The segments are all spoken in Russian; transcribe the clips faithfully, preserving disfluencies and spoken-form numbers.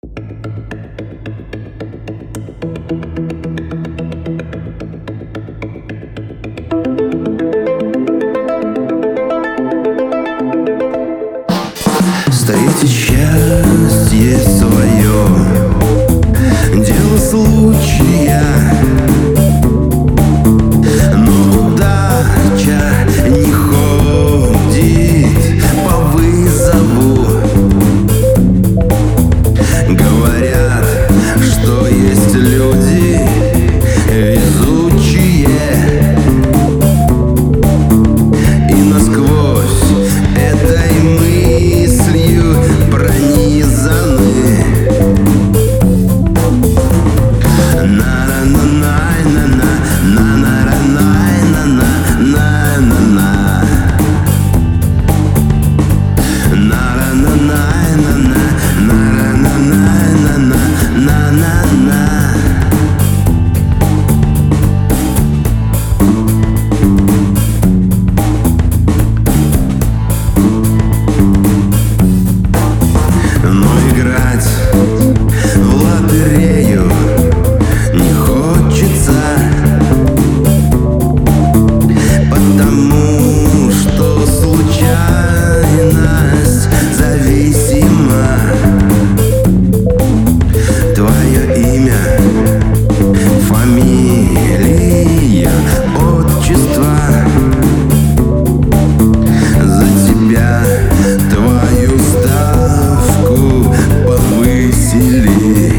Встретить счастье свое — дело случая, но удача не ходит по вызову. Говорят, что есть люди везучие и насквозь этой мыслью пронизаны. Но играть в лотерею не хочется, потому что случайность зависима. Твое имя, фамилия, отчество. За тебя твою ставку повысили.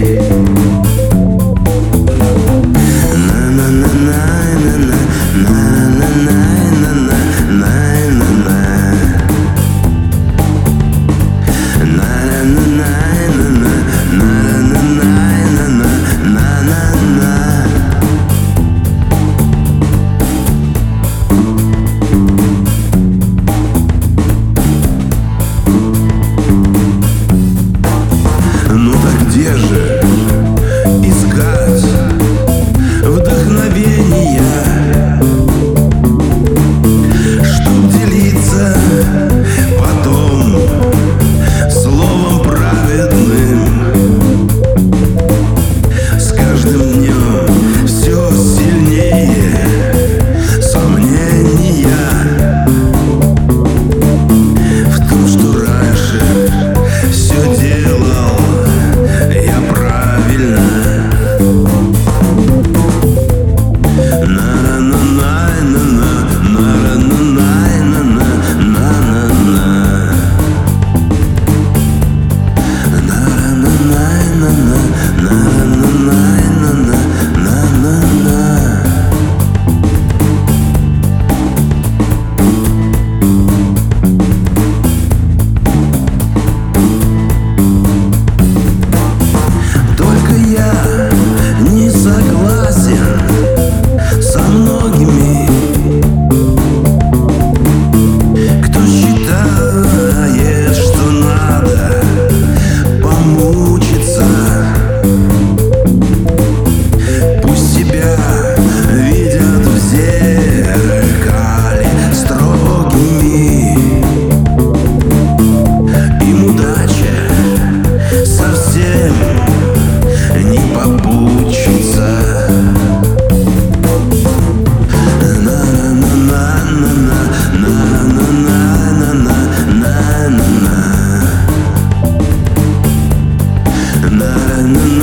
Ну так где же искать вдохновения, чтоб делиться потом словом праведным? С каждым днем все сильнее сомнения в том, что раньше все делал я правильно. Только я не согласен со многими, кто считает, что надо помучиться. Пусть себя видят в зеркале строгими, им удача совсем не попутчица. На-на-на